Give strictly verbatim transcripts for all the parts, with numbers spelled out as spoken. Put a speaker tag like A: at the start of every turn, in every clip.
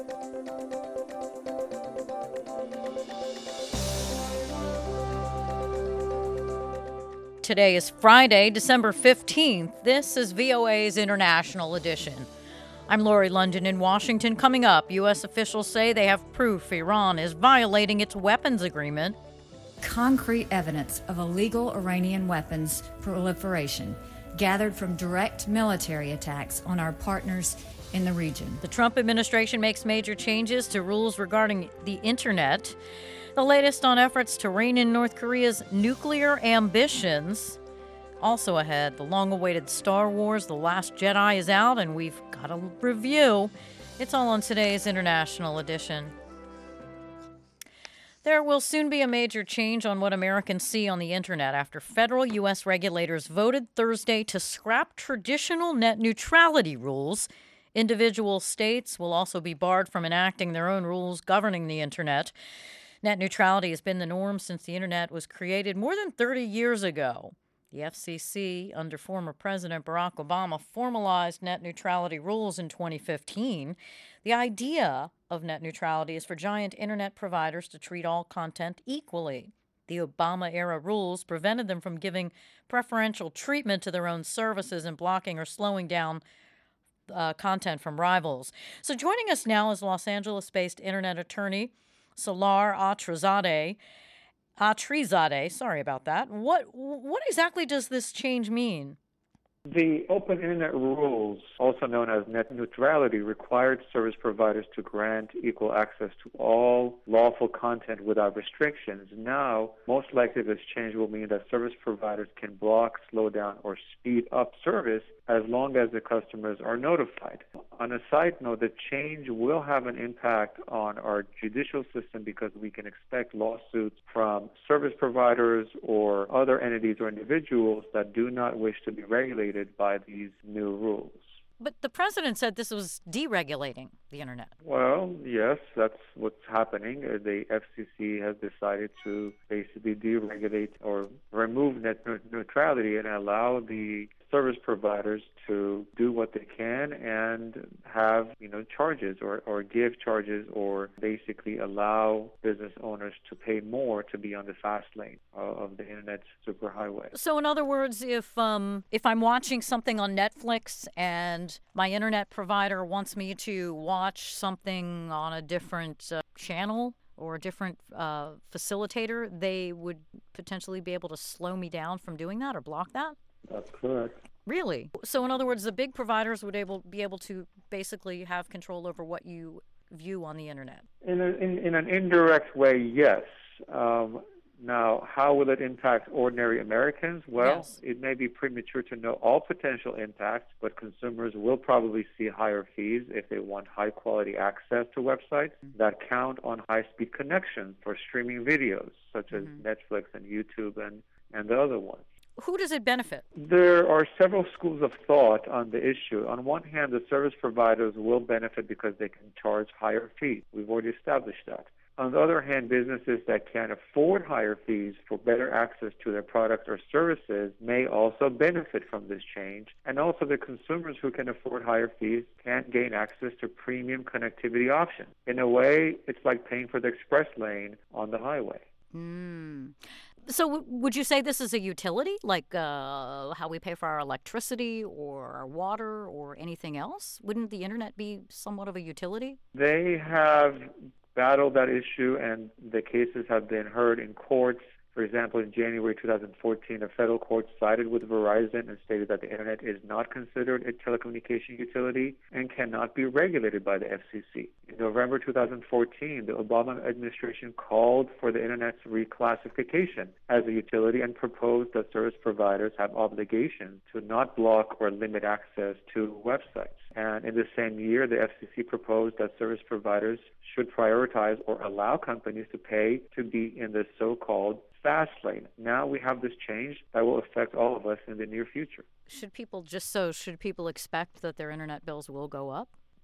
A: Today is Friday, December fifteenth. This is V O A's International Edition. I'm Lori London in Washington. Coming up, U S officials say they have proof Iran is violating its weapons agreement.
B: Concrete evidence of illegal Iranian weapons proliferation gathered from direct military attacks on our partners in the region.
A: The Trump administration makes major changes to rules regarding the internet. The latest on efforts to rein in North Korea's nuclear ambitions. Also ahead, the long-awaited Star Wars The Last Jedi is out, and we've got a review. It's all on today's International Edition. There will soon be a major change on what Americans see on the internet after federal U S regulators voted Thursday to scrap traditional net neutrality rules. Individual states will also be barred from enacting their own rules governing the internet. Net neutrality has been the norm since the internet was created more than thirty years ago. The F C C, under former President Barack Obama, formalized net neutrality rules in twenty fifteen. The idea of net neutrality is for giant internet providers to treat all content equally. The Obama-era rules prevented them from giving preferential treatment to their own services and blocking or slowing down uh, content from rivals. So joining us now is Los Angeles-based internet attorney Salar Atrizadeh. Atrizadeh, sorry about that. What what exactly does this change mean?
C: The Open Internet Rules, also known as net neutrality, required service providers to grant equal access to all lawful content without restrictions. Now, most likely this change will mean that service providers can block, slow down, or speed up service as long as the customers are notified. On a side note, the change will have an impact on our judicial system because we can expect lawsuits from service providers or other entities or individuals that do not wish to be regulated by these new rules.
A: But the president said this was deregulating the internet.
C: Well, yes, that's what's happening. Uh, The F C C has decided to basically deregulate or remove net neutrality and allow the service providers to do what they can and have, you know, charges or, or give charges or basically allow business owners to pay more to be on the fast lane of the internet superhighway.
A: So in other words, if um if I'm watching something on Netflix and my internet provider wants me to watch something on a different uh, channel or a different uh, facilitator, they would potentially be able to slow me down from doing that or block that?
C: That's correct.
A: Really? So in other words, the big providers would able be able to basically have control over what you view on the internet?
C: In, a, in, in an indirect way, yes. Um, now, how will it impact ordinary Americans? Well,
A: yes.
C: It may be premature to know all potential impacts, but consumers will probably see higher fees if they want high-quality access to websites mm-hmm. that count on high-speed connections for streaming videos, such as mm-hmm. Netflix and YouTube and, and the other ones.
A: Who does it benefit?
C: There are several schools of thought on the issue. On one hand, the service providers will benefit because they can charge higher fees. We've already established that. On the other hand, businesses that can afford higher fees for better access to their products or services may also benefit from this change. And also the consumers who can afford higher fees can gain access to premium connectivity options. In a way, it's like paying for the express lane on the highway.
A: Mm. So w- would you say this is a utility, like uh, how we pay for our electricity or our water or anything else? Wouldn't the internet be somewhat of a utility?
C: They have battled that issue, and the cases have been heard in courts. For example, in January two thousand fourteen, a federal court sided with Verizon and stated that the internet is not considered a telecommunication utility and cannot be regulated by the F C C. In November two thousand fourteen, the Obama administration called for the internet's reclassification as a utility and proposed that service providers have obligations to not block or limit access to websites. And in the same year, the F C C proposed that service providers should prioritize or allow companies to pay to be in the so-called fast lane. Now we have this change that will affect all of us in the near future.
A: Should people, just so, should people expect that their internet bills will go up?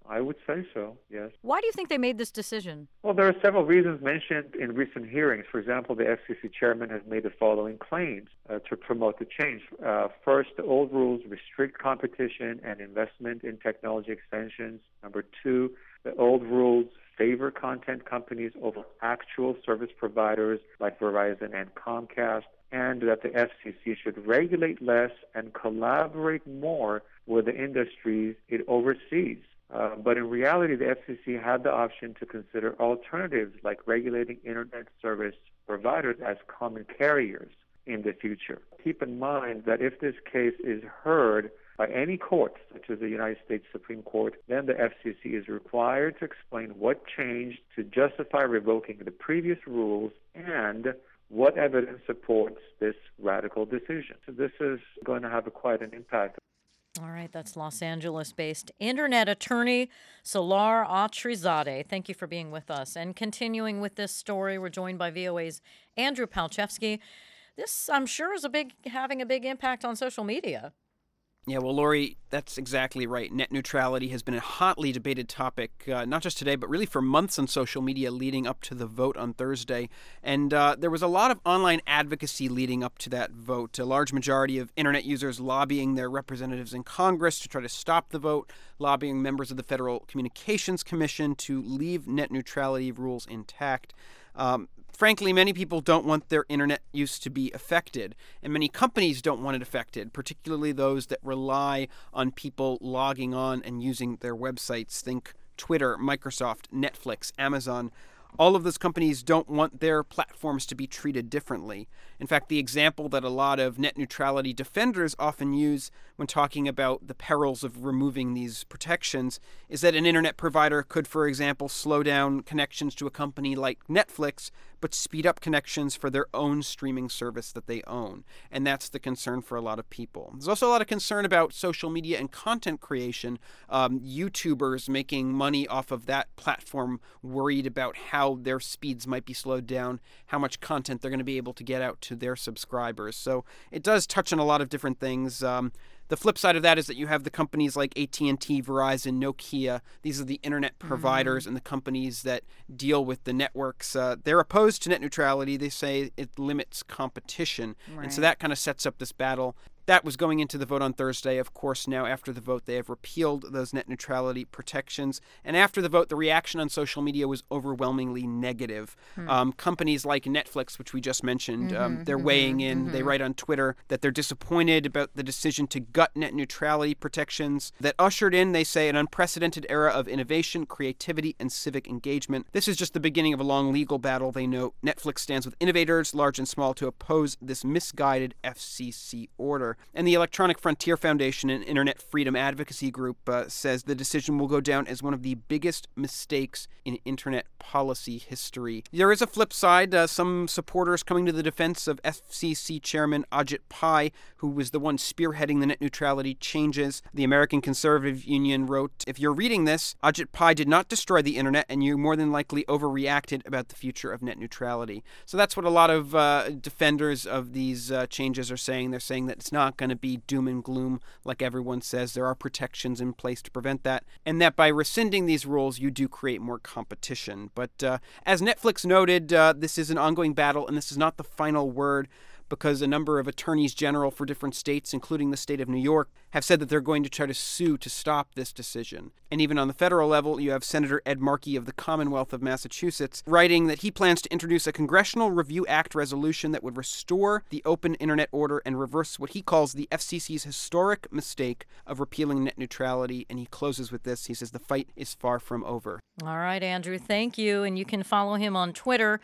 C: I would say so, yes.
A: Why do you think they made this decision?
C: Well, there are several reasons mentioned in recent hearings. For example, the F C C chairman has made the following claims uh, to promote the change. Uh, first, the old rules restrict competition and investment in technology extensions. Number two, the old rules favor content companies over actual service providers like Verizon and Comcast, and that the F C C should regulate less and collaborate more with the industries it oversees. Uh, but in reality, the F C C had the option to consider alternatives like regulating internet service providers as common carriers in the future. Keep in mind that if this case is heard by any court, such as the United States Supreme Court, then the F C C is required to explain what changed to justify revoking the previous rules and what evidence supports this radical decision. So this is going to have a, quite an impact.
A: All right, that's Los Angeles-based internet attorney Salar Autrizadeh. Thank you for being with us. And continuing with this story, we're joined by V O A's Andrew Palchevsky. This, I'm sure, is a big having a big impact on social media.
D: Yeah, well, Lori, that's exactly right. Net neutrality has been a hotly debated topic, uh, not just today, but really for months on social media leading up to the vote on Thursday. And uh, there was a lot of online advocacy leading up to that vote. A large majority of internet users lobbying their representatives in Congress to try to stop the vote, lobbying members of the Federal Communications Commission to leave net neutrality rules intact. Um, Frankly, many people don't want their internet use to be affected, and many companies don't want it affected, particularly those that rely on people logging on and using their websites. Think Twitter, Microsoft, Netflix, Amazon. All of those companies don't want their platforms to be treated differently. In fact, the example that a lot of net neutrality defenders often use when talking about the perils of removing these protections is that an internet provider could, for example, slow down connections to a company like Netflix, but speed up connections for their own streaming service that they own. And that's the concern for a lot of people. There's also a lot of concern about social media and content creation. Um, YouTubers making money off of that platform, worried about how their speeds might be slowed down, how much content they're going to be able to get out to their subscribers. So it does touch on a lot of different things. Um, The flip side of that is that you have the companies like A T and T, Verizon, Nokia. These are the internet providers mm-hmm. and the companies that deal with the networks. Uh, they're opposed to net neutrality. They say it limits competition. Right. And so that kind of sets up this battle. That was going into the vote on Thursday. Of course, now after the vote, they have repealed those net neutrality protections. And after the vote, the reaction on social media was overwhelmingly negative. Hmm. Um, companies like Netflix, which we just mentioned, mm-hmm, um, they're mm-hmm, weighing in. Mm-hmm. They write on Twitter that they're disappointed about the decision to gut net neutrality protections that ushered in, they say, an unprecedented era of innovation, creativity, and civic engagement. This is just the beginning of a long legal battle. They note Netflix stands with innovators, large and small, to oppose this misguided F C C order. And the Electronic Frontier Foundation, an internet freedom advocacy group, uh, says the decision will go down as one of the biggest mistakes in internet policy history. There is a flip side. Uh, some supporters coming to the defense of F C C Chairman Ajit Pai, who was the one spearheading the net neutrality changes. The American Conservative Union wrote, "If you're reading this, Ajit Pai did not destroy the internet, and you more than likely overreacted about the future of net neutrality." So that's what a lot of uh, defenders of these uh, changes are saying. They're saying that it's not going to be doom and gloom like everyone says. There are protections in place to prevent that, and that by rescinding these rules, you do create more competition. But uh, as Netflix noted, uh, this is an ongoing battle, and this is not the final word, because a number of attorneys general for different states, including the state of New York, have said that they're going to try to sue to stop this decision. And even on the federal level, you have Senator Ed Markey of the Commonwealth of Massachusetts writing that he plans to introduce a Congressional Review Act resolution that would restore the open internet order and reverse what he calls the F C C's historic mistake of repealing net neutrality. And he closes with this. He says the fight is far from over.
A: All right, Andrew, thank you. And you can follow him on Twitter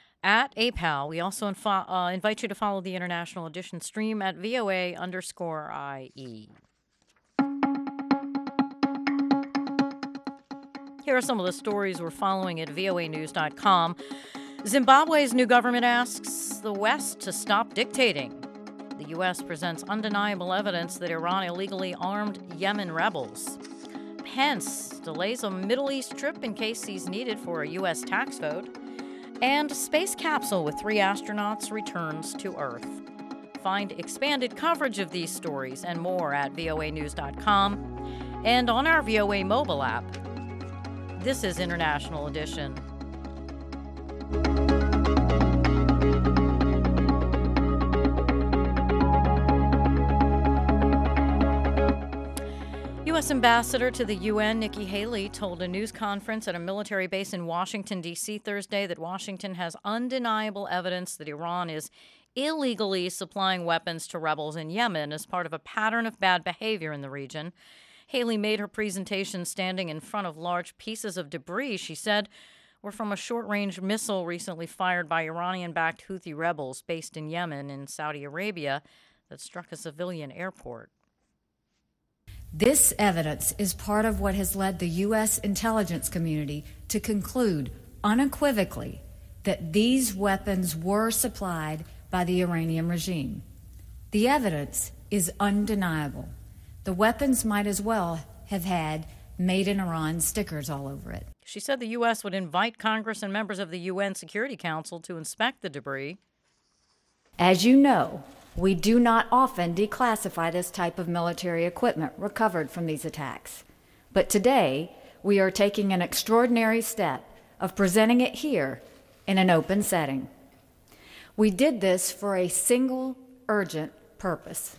A: at A P A L. We also info- uh, invite you to follow the International Edition stream at V O A underscore I E. Here are some of the stories we're following at V O A news dot com. Zimbabwe's new government asks the West to stop dictating. The U S presents undeniable evidence that Iran illegally armed Yemen rebels. Pence delays a Middle East trip in case he's needed for a U S tax vote. And space capsule with three astronauts returns to Earth. Find expanded coverage of these stories and more at V O A news dot com and on our V O A mobile app. This is International Edition. U S Ambassador to the U N Nikki Haley told a news conference at a military base in Washington, D C Thursday that Washington has undeniable evidence that Iran is illegally supplying weapons to rebels in Yemen as part of a pattern of bad behavior in the region. Haley made her presentation standing in front of large pieces of debris she said were from a short-range missile recently fired by Iranian-backed Houthi rebels based in Yemen in Saudi Arabia that struck a civilian airport.
B: This evidence is part of what has led the U S intelligence community to conclude unequivocally that these weapons were supplied by the Iranian regime. The evidence is undeniable. The weapons might as well have had "Made in Iran" stickers all over it.
A: She said the U S would invite Congress and members of the U N Security Council to inspect the debris.
B: As you know, we do not often declassify this type of military equipment recovered from these attacks. But today, we are taking an extraordinary step of presenting it here in an open setting. We did this for a single urgent purpose.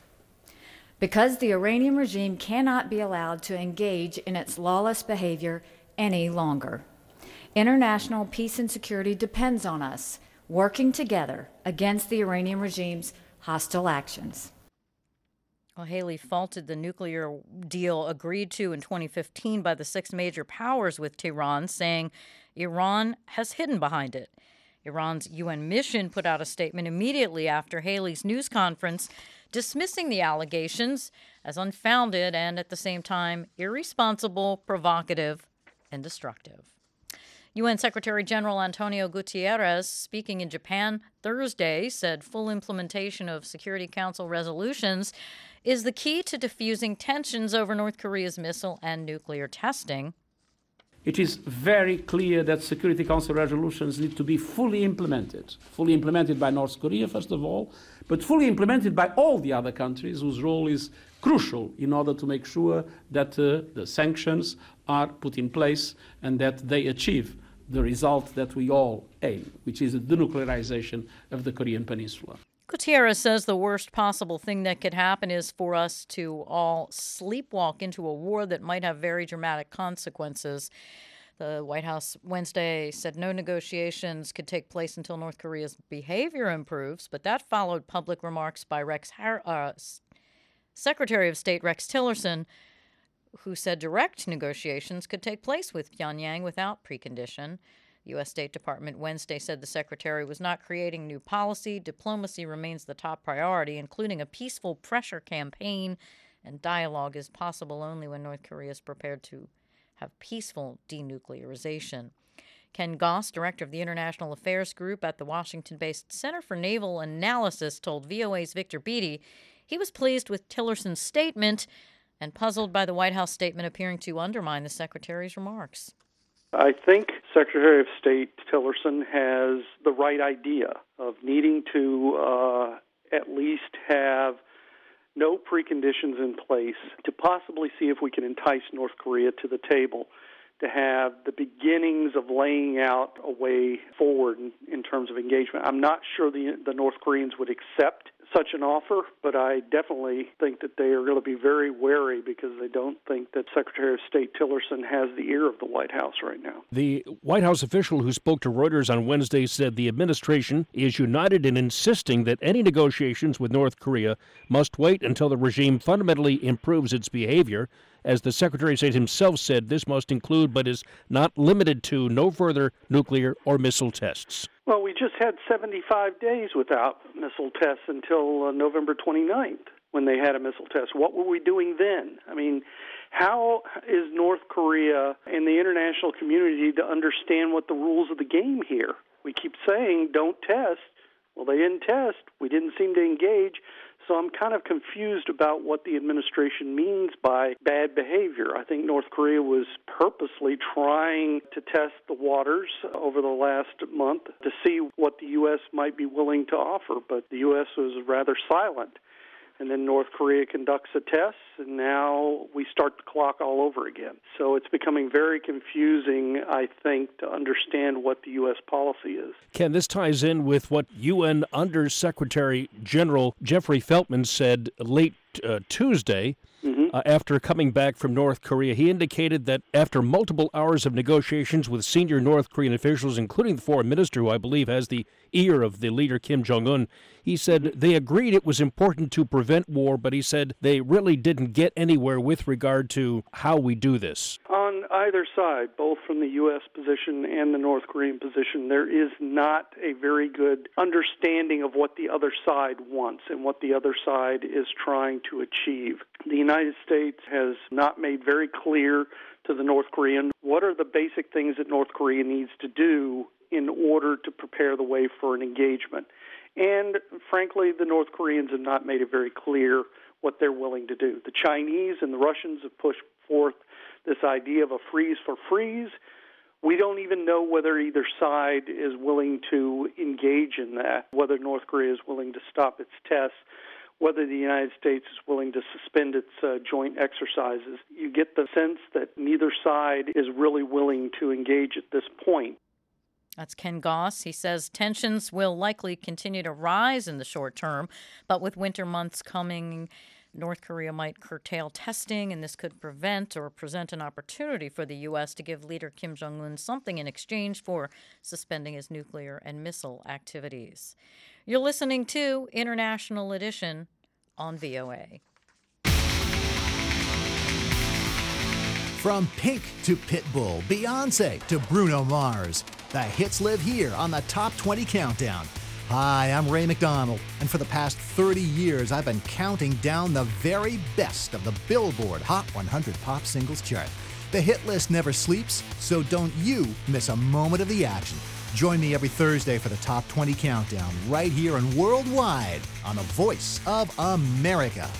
B: Because the Iranian regime cannot be allowed to engage in its lawless behavior any longer. International peace and security depends on us working together against the Iranian regime's hostile actions.
A: Well, Haley faulted the nuclear deal agreed to in twenty fifteen by the six major powers with Tehran, saying Iran has hidden behind it. Iran's U N mission put out a statement immediately after Haley's news conference dismissing the allegations as unfounded and, at the same time, irresponsible, provocative, and destructive. U N Secretary General Antonio Guterres, speaking in Japan Thursday, said full implementation of Security Council resolutions is the key to diffusing tensions over North Korea's missile and nuclear testing.
E: It is very clear that Security Council resolutions need to be fully implemented. Fully implemented by North Korea, first of all, but fully implemented by all the other countries whose role is crucial in order to make sure that uh, the sanctions are put in place and that they achieve the result that we all aim, which is the denuclearization of the Korean Peninsula.
A: Gutierrez says the worst possible thing that could happen is for us to all sleepwalk into a war that might have very dramatic consequences. The White House Wednesday said no negotiations could take place until North Korea's behavior improves, but that followed public remarks by Rex Har- uh, Secretary of State Rex Tillerson, who said direct negotiations could take place with Pyongyang without precondition. The U S State Department Wednesday said the secretary was not creating new policy. Diplomacy remains the top priority, including a peaceful pressure campaign, and dialogue is possible only when North Korea is prepared to have peaceful denuclearization. Ken Goss, director of the International Affairs Group at the Washington-based Center for Naval Analysis, told V O A's Victor Beattie he was pleased with Tillerson's statement and puzzled by the White House statement appearing to undermine the secretary's remarks.
F: I think Secretary of State Tillerson has the right idea of needing to uh, at least have no preconditions in place to possibly see if we can entice North Korea to the table, to have the beginnings of laying out a way forward in, in terms of engagement. I'm not sure the, the North Koreans would accept such an offer, but I definitely think that they are going to be very wary because they don't think that Secretary of State Tillerson has the ear of the White House right now.
G: The White House official who spoke to Reuters on Wednesday said the administration is united in insisting that any negotiations with North Korea must wait until the regime fundamentally improves its behavior. As the Secretary of State himself said, this must include, but is not limited to, no further nuclear or missile tests.
F: Well, we just had seventy-five days without missile tests until uh, November twenty-ninth when they had a missile test. What were we doing then? I mean, how is North Korea and the international community to understand what the rules of the game here? We keep saying don't test. Well, they didn't test. We didn't seem to engage. So I'm kind of confused about what the administration means by bad behavior. I think North Korea was purposely trying to test the waters over the last month to see what the U S might be willing to offer, but the U S was rather silent. and then North Korea conducts a test, and now we start the clock all over again. So it's becoming very confusing, I think, to understand what the U S policy is.
G: Ken, this ties in with what U N Undersecretary General Jeffrey Feltman said late uh, Tuesday. Mm-hmm. Uh, after coming back from North Korea. He indicated that after multiple hours of negotiations with senior North Korean officials, including the foreign minister, who I believe has the ear of the leader Kim Jong-un, he said mm-hmm. they agreed it was important to prevent war, but he said they really didn't get anywhere with regard to how we do this.
F: On either side, both from the U S position and the North Korean position, there is not a very good understanding of what the other side wants and what the other side is trying to achieve. The United States has not made very clear to the North Korean what are the basic things that North Korea needs to do in order to prepare the way for an engagement. And frankly, the North Koreans have not made it very clear what they're willing to do. The Chinese and the Russians have pushed forth this idea of a freeze for freeze. We don't even know whether either side is willing to engage in that, whether North Korea is willing to stop its tests, whether the United States is willing to suspend its uh, joint exercises. You get the sense that neither side is really willing to engage at this point.
A: That's Ken Goss. He says tensions will likely continue to rise in the short term, but with winter months coming, North Korea might curtail testing, and this could prevent or present an opportunity for the U S to give leader Kim Jong-un something in exchange for suspending his nuclear and missile activities. You're listening to International Edition on V O A.
H: From Pink to Pitbull, Beyonce to Bruno Mars, the hits live here on the Top twenty Countdown. Hi, I'm Ray McDonald, and for the past thirty years, I've been counting down the very best of the Billboard Hot one hundred Pop Singles chart. The hit list never sleeps, so don't you miss a moment of the action. Join me every Thursday for the Top twenty Countdown, right here and worldwide on the Voice of America.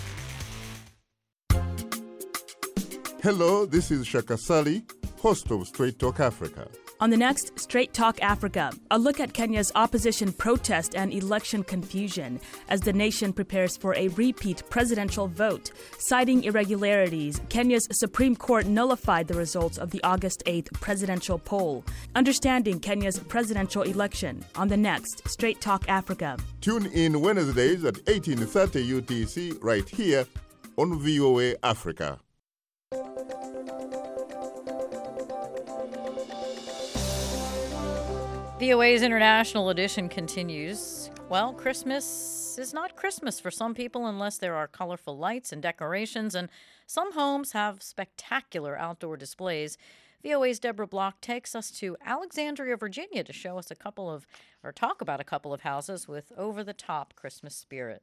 I: Hello, this is Shaka Sali, host of Straight Talk Africa.
J: On the next Straight Talk Africa, a look at Kenya's opposition protest and election confusion as the nation prepares for a repeat presidential vote. Citing irregularities, Kenya's Supreme Court nullified the results of the August eighth presidential poll. Understanding Kenya's presidential election on the next Straight Talk Africa.
I: Tune in Wednesdays at eighteen thirty U T C right here on V O A Africa.
A: V O A's International Edition continues. Well, Christmas is not Christmas for some people unless there are colorful lights and decorations, and some homes have spectacular outdoor displays. V O A's Deborah Block takes us to Alexandria, Virginia to show us a couple of, or talk about a couple of houses with over-the-top Christmas spirit.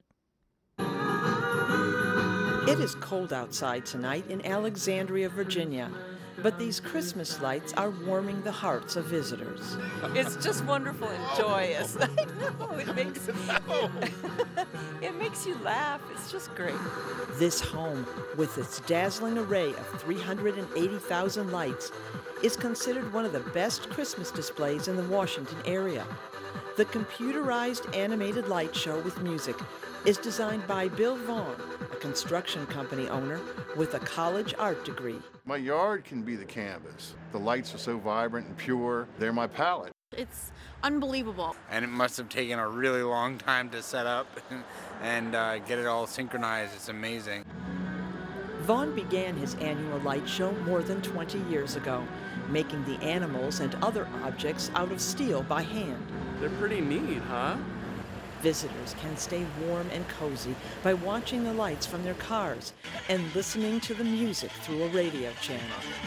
K: It is cold outside tonight in Alexandria, Virginia. But these Christmas lights are warming the hearts of visitors.
L: It's just wonderful and joyous. I know, it makes, it makes you laugh. It's just great.
K: This home, with its dazzling array of three hundred eighty thousand lights, is considered one of the best Christmas displays in the Washington area. The computerized animated light show with music is designed by Bill Vaughn, a construction company owner with a college art degree.
M: My yard can be the canvas. The lights are so vibrant and pure, they're my palette.
N: It's unbelievable.
O: And it must have taken a really long time to set up and uh, get it all synchronized. It's amazing.
K: Vaughn began his annual light show more than twenty years ago, making the animals and other objects out of steel by hand.
P: They're pretty neat, huh?
K: Visitors can stay warm and cozy by watching the lights from their cars and listening to the music through a radio channel.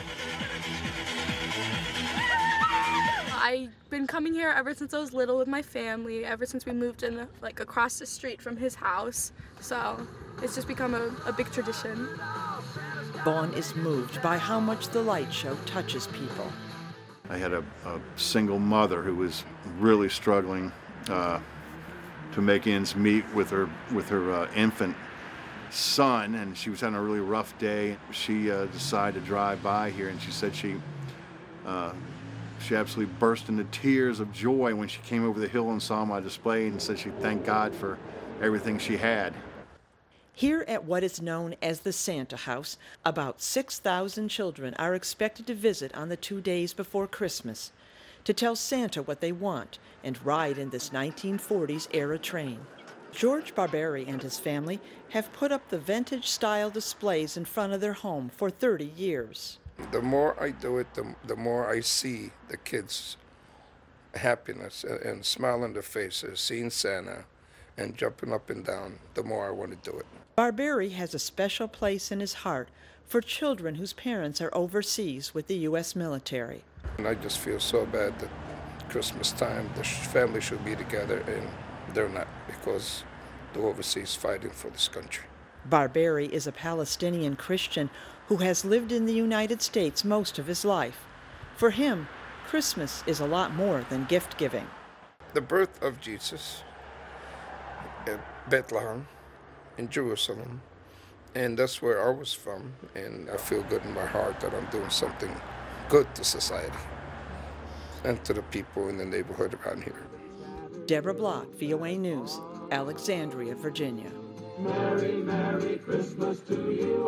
N: I've been coming here ever since I was little with my family, ever since we moved in, like, across the street from his house. So it's just become a, a big tradition.
K: Vaughn is moved by how much the light show touches people.
M: I had a, a single mother who was really struggling uh, to make ends meet with her with her uh, infant son, and she was having a really rough day. She uh, decided to drive by here, and she said she uh, she absolutely burst into tears of joy when she came over the hill and saw my display, and said she thanked God for everything she had.
K: Here at what is known as the Santa House, about six thousand children are expected to visit on the two days before Christmas to tell Santa what they want and ride in this nineteen forties era train. George Barberi and his family have put up the vintage-style displays in front of their home for thirty years.
Q: The more I do it, the, the more I see the kids' happiness and, and smile on their faces, seeing Santa and jumping up and down, the more I want to do it.
K: Barberi has a special place in his heart for children whose parents are overseas with the U S military.
Q: And I just feel so bad that Christmas time, the family should be together, and they're not because they're overseas fighting for this country.
K: Barberi is a Palestinian Christian who has lived in the United States most of his life. For him, Christmas is a lot more than gift-giving.
Q: The birth of Jesus at Bethlehem in Jerusalem, and that's where I was from, and I feel good in my heart that I'm doing something good to society and to the people in the neighborhood around here.
K: Deborah Block, V O A News, Alexandria, Virginia.
R: Merry, Merry Christmas to you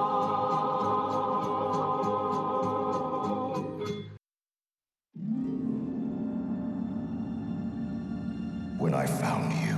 R: all.
S: When I found you,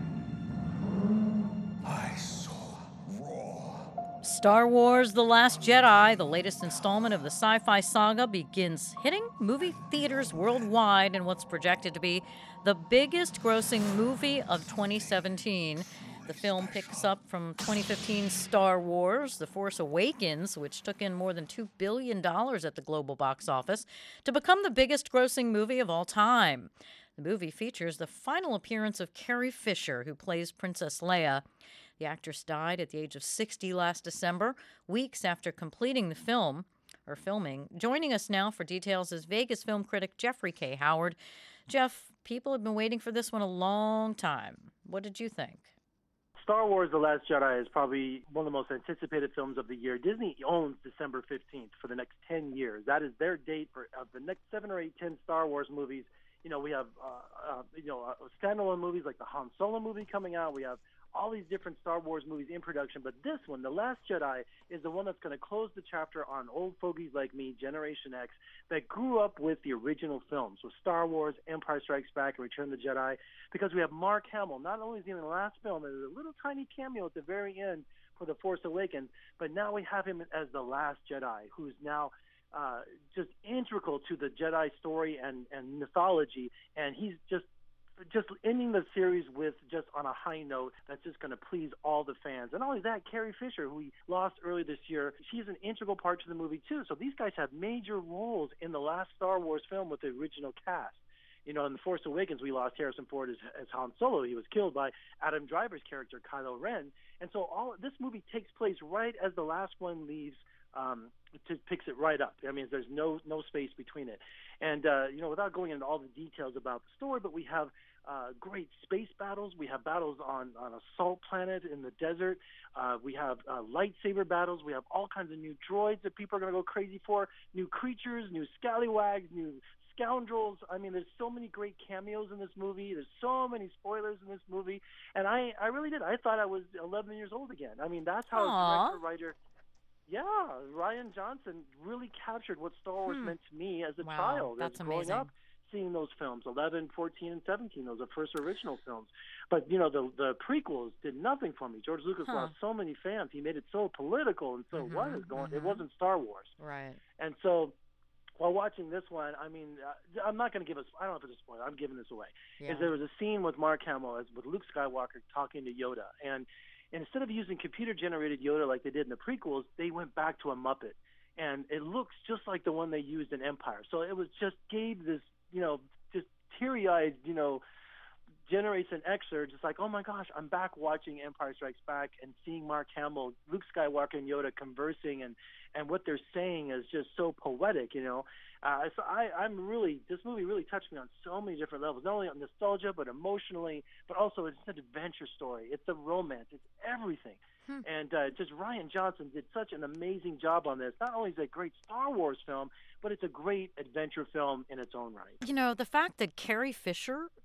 A: Star Wars The Last Jedi, the latest installment of the sci-fi saga, begins hitting movie theaters worldwide in what's projected to be the biggest grossing movie of twenty seventeen. The film picks up from twenty fifteen's Star Wars The Force Awakens, which took in more than two billion dollars at the global box office, to become the biggest grossing movie of all time. The movie features the final appearance of Carrie Fisher, who plays Princess Leia. The actress died at the age of sixty last December, weeks after completing the film, or filming. Joining us now for details is Vegas film critic Jeffrey K. Howard. Jeff, people have been waiting for this one a long time. What did you think?
T: Star Wars The Last Jedi is probably one of the most anticipated films of the year. Disney owns December fifteenth for the next ten years. That is their date for uh, the next seven or eight, ten Star Wars movies. You know, we have, uh, uh, you know, uh, standalone movies like the Han Solo movie coming out. We have all these different Star Wars movies in production, but this one, The Last Jedi, is the one that's going to close the chapter on old fogies like me, Generation X, that grew up with the original films, with Star Wars, Empire Strikes Back, and Return of the Jedi, because we have Mark Hamill. Not only is he in the last film, there's a little tiny cameo at the very end for The Force Awakens, but now we have him as The Last Jedi, who's now uh, just integral to the Jedi story and, and mythology, and he's just just ending the series with just on a high note that's just going to please all the fans. And not only that, Carrie Fisher, who we lost earlier this year, she's an integral part to the movie too. So these guys have major roles in the last Star Wars film with the original cast. You know, in The Force Awakens, we lost Harrison Ford as, as Han Solo. He was killed by Adam Driver's character, Kylo Ren. And so all this movie takes place right as the last one leaves. Um, to picks it right up. I mean, there's no no space between it. And, uh, you know, without going into all the details about the story, but we have uh, great space battles. We have battles on, on a salt planet in the desert. Uh, we have uh, lightsaber battles. We have all kinds of new droids that people are going to go crazy for, new creatures, new scallywags, new scoundrels. I mean, there's so many great cameos in this movie. There's so many spoilers in this movie. And I, I really did. I thought I was eleven years old again. I mean, that's how
A: Aww.
T: a director, writer... Yeah, Rian Johnson really captured what Star Wars hmm. meant to me as a
A: wow,
T: child.
A: That's
T: as growing
A: amazing.
T: up, seeing those films, eleven, fourteen, and seventeen, those are first original films. But, you know, the the prequels did nothing for me. George Lucas
A: huh.
T: lost so many fans. He made it so political, and so
A: mm-hmm,
T: what is going?
A: Mm-hmm.
T: It wasn't Star Wars.
A: Right.
T: And so while watching this one, I mean, uh, I'm not going to give us, I don't know if it's a spoiler, I'm giving this away.
A: Yeah.
T: Is there was a scene with Mark Hamill, as, with Luke Skywalker talking to Yoda, and instead of using computer-generated Yoda like they did in the prequels, they went back to a Muppet. And it looks just like the one they used in Empire. So it was just gave this, you know, just teary-eyed, you know, Generation Xer, just like, oh my gosh, I'm back watching Empire Strikes Back and seeing Mark Hamill, Luke Skywalker, and Yoda conversing, and, and what they're saying is just so poetic, you know. Uh, so I, I'm really, this movie really touched me on so many different levels, not only on nostalgia, but emotionally, but also it's an adventure story. It's a romance. It's everything. Hmm. And uh, just Rian Johnson did such an amazing job on this. Not only is it a great Star Wars film, but it's a great adventure film in its own right.
A: You know, the fact that Carrie Fisher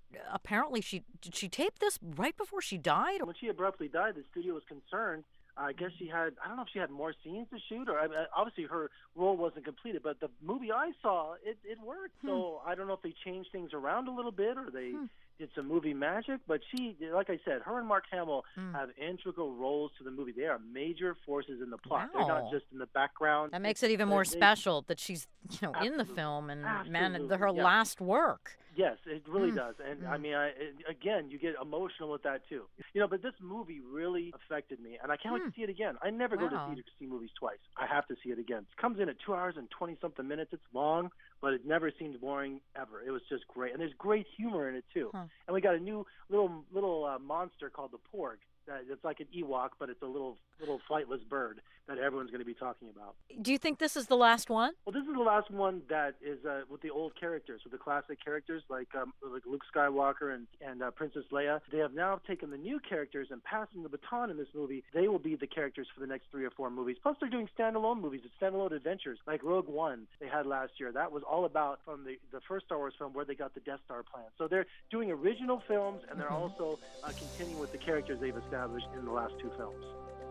A: apparently she did she tape this right before she died?
T: When she abruptly died, the studio was concerned. I guess she had, I don't know if she had more scenes to shoot, or I mean, obviously her role wasn't completed, but the movie I saw, it, it worked. Hmm. So I don't know if they changed things around a little bit or they hmm. did some movie magic, but she, like I said, her and Mark Hamill hmm. have integral roles to the movie. They are major forces in the plot. Wow. They're not just in the background.
A: That makes it even more they, special that she's, you know, absolutely. in the film and, man, the, her yeah. last work.
T: Yes, it really mm. does. And, mm. I mean, I, it, again, you get emotional with that, too. You know, but this movie really affected me, and I can't mm. wait to see it again. I never wow. go to theater to see movies twice. I have to see it again. It comes in at two hours and twenty-something minutes. It's long, but it never seemed boring ever. It was just great. And there's great humor in it, too. Huh. And we got a new little little uh, monster called the Porg. It's like an Ewok, but it's a little little flightless bird that everyone's going to be talking about.
A: Do you think this is the last one?
T: Well, this is the last one that is uh, with the old characters, with the classic characters like um, like Luke Skywalker and, and uh, Princess Leia. They have now taken the new characters and passing the baton in this movie. They will be the characters for the next three or four movies. Plus, they're doing standalone movies, standalone adventures like Rogue One they had last year. That was all about from the, the first Star Wars film where they got the Death Star plan. So they're doing original films, and they're mm-hmm. also uh, continuing with the characters they've established in the last two films.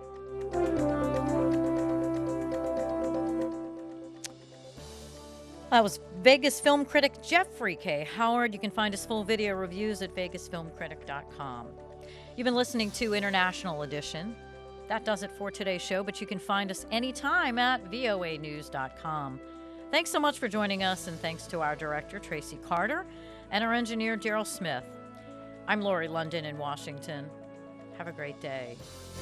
A: That was Vegas film critic Jeffrey K. Howard. You can find his full video reviews at vegas film critic dot com. You've been listening to International Edition. That does it for today's show, but you can find us anytime at V O A news dot com. Thanks so much for joining us, and thanks to our director, Tracy Carter, and our engineer, Daryl Smith. I'm Lori London in Washington. Have a great day.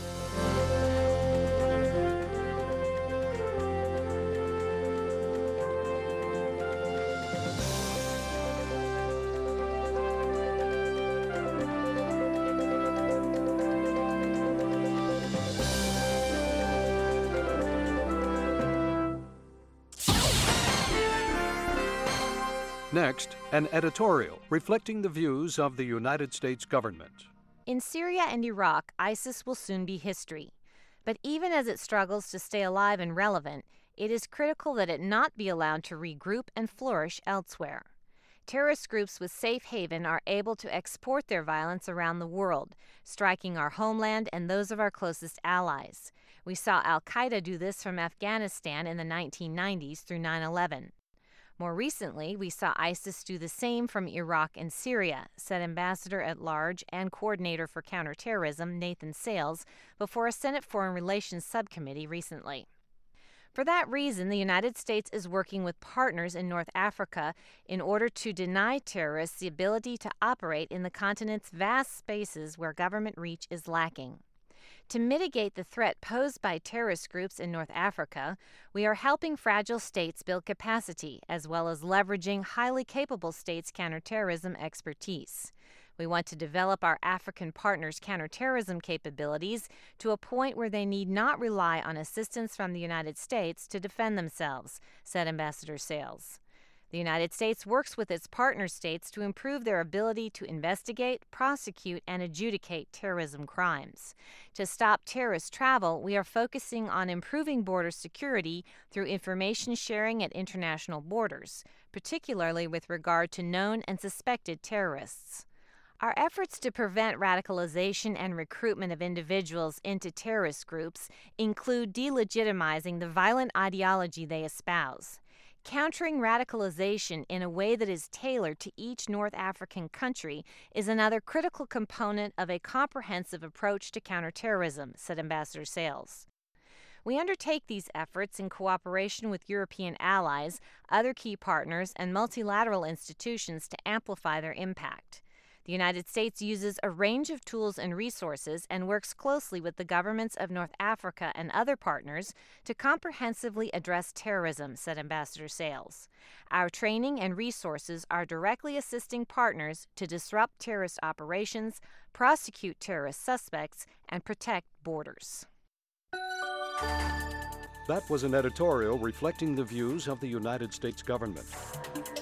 U: Next, an editorial reflecting the views of the United States government.
V: In Syria and Iraq, ISIS will soon be history. But even as it struggles to stay alive and relevant, it is critical that it not be allowed to regroup and flourish elsewhere. Terrorist groups with safe haven are able to export their violence around the world, striking our homeland and those of our closest allies. We saw al-Qaeda do this from Afghanistan in the nineteen nineties through nine eleven. More recently, we saw ISIS do the same from Iraq and Syria, said Ambassador at Large and Coordinator for Counterterrorism Nathan Sales before a Senate Foreign Relations Subcommittee recently. For that reason, the United States is working with partners in North Africa in order to deny terrorists the ability to operate in the continent's vast spaces where government reach is lacking. To mitigate the threat posed by terrorist groups in North Africa, we are helping fragile states build capacity, as well as leveraging highly capable states' counterterrorism expertise. We want to develop our African partners' counterterrorism capabilities to a point where they need not rely on assistance from the United States to defend themselves, said Ambassador Sales. The United States works with its partner states to improve their ability to investigate, prosecute, and adjudicate terrorism crimes. To stop terrorist travel, we are focusing on improving border security through information sharing at international borders, particularly with regard to known and suspected terrorists. Our efforts to prevent radicalization and recruitment of individuals into terrorist groups include delegitimizing the violent ideology they espouse. Countering radicalization in a way that is tailored to each North African country is another critical component of a comprehensive approach to counterterrorism, said Ambassador Sales. We undertake these efforts in cooperation with European allies, other key partners, and multilateral institutions to amplify their impact. The United States uses a range of tools and resources and works closely with the governments of North Africa and other partners to comprehensively address terrorism, said Ambassador Sales. Our training and resources are directly assisting partners to disrupt terrorist operations, prosecute terrorist suspects, and protect borders.
U: That was an editorial reflecting the views of the United States government.